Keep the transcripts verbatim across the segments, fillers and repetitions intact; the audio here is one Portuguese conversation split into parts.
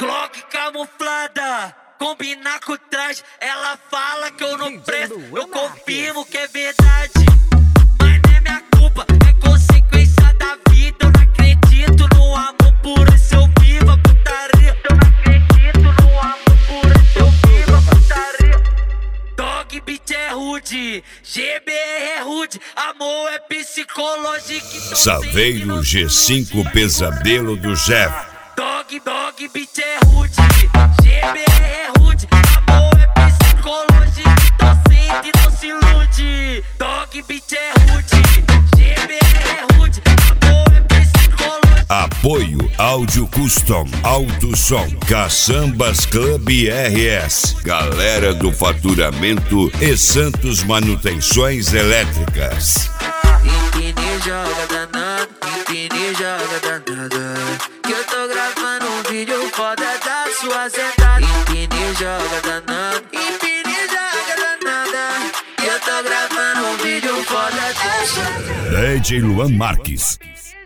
Glock camuflada, combinar com o traje. Ela fala que eu não presto, eu confirmo que é verdade. Mas não é minha culpa, é consequência da vida. Eu não acredito no amor por isso eu vivo a putaria. Eu não acredito no amor por isso eu vivo a putaria. Dog beat é rude, G B R é rude, amor é psicológico. Saveiro G cinco Pesadelo do Jeff. Dog, dog, beat é rude, G B R é rude, amor é psicológico, então sente e não se ilude. Dog, beat é rude, G B R é rude, amor é psicológico. Apoio Áudio Custom, Alto Som, Caçambas Club R S, Galera do Faturamento e Santos Manutenções Elétricas. Empine joga danado, empine joga danada, que eu tô gravando um vídeo foda da sua sentada. Empine joga danado, empine joga danada, que eu tô gravando um vídeo foda da sua. D J Luan Marques.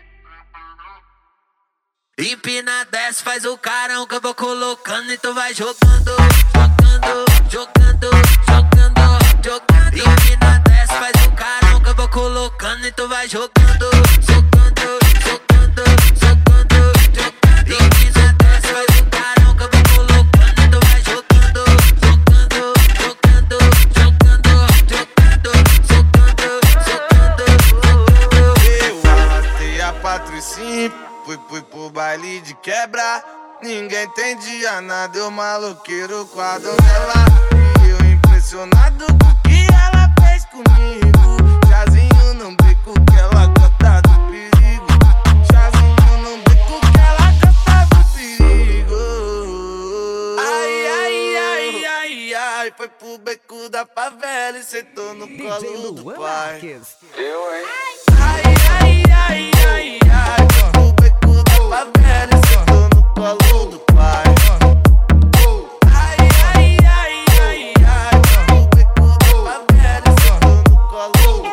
Empina, desce, faz o carão que eu vou colocando e tu vai jogando, jogando, jogando, jogando, jogando. Empina, desce, faz o carão que eu vou colocando e tu vai jogando, jogando, jogando, jogando, jogando. Empina, desce, faz o carão que eu vou colocando e tu vai jogando, jogando, jogando, jogando, jogando, jogando, jogando. Eu arrastei a Patricinha, fui, fui pro baile de quebra. Ninguém entendia nada, eu maloqueiro com a donzela. E eu impressionado com o que ela fez comigo. Chazinho no beco que ela gosta do perigo. Chazinho no beco que ela gosta do perigo. Ai, ai, ai, ai, ai. Foi pro beco da favela e sentou no colo do pai. Eu, hein? Ai, ai, ai, ai, ai. Foi pro beco da favela e sentou no colo do pai. Ai, ai, ai, ai, ai. Foi pro beco da favela e sentou no colo do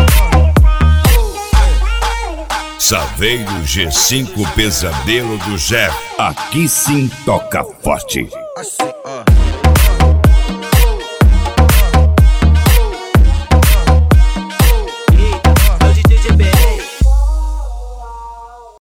pai. Saveiro G cinco Pesadelo do Jeff. Aqui sim toca forte. Assim, ó.